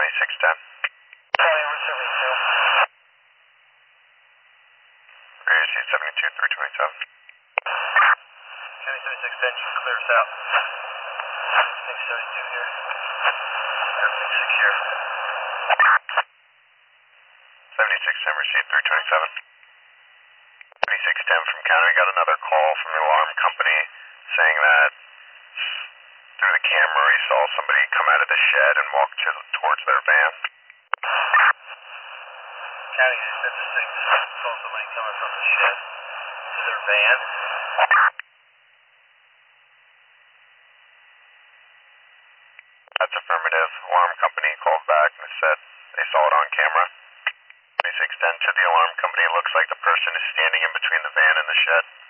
2610. County 172. Radio C 72 327. County 7610, you can clear us out. 672 here. Everything's secure. 7610 received 327. 2610 from county, got another call from the alarm company saying that through the camera he saw somebody come out of the shed and walk towards their van. County 76 saw somebody coming from the shed to their van. That's affirmative. Alarm company called back and said they saw it on camera. 2610 to the alarm company, it looks like the person is standing in between the van and the shed.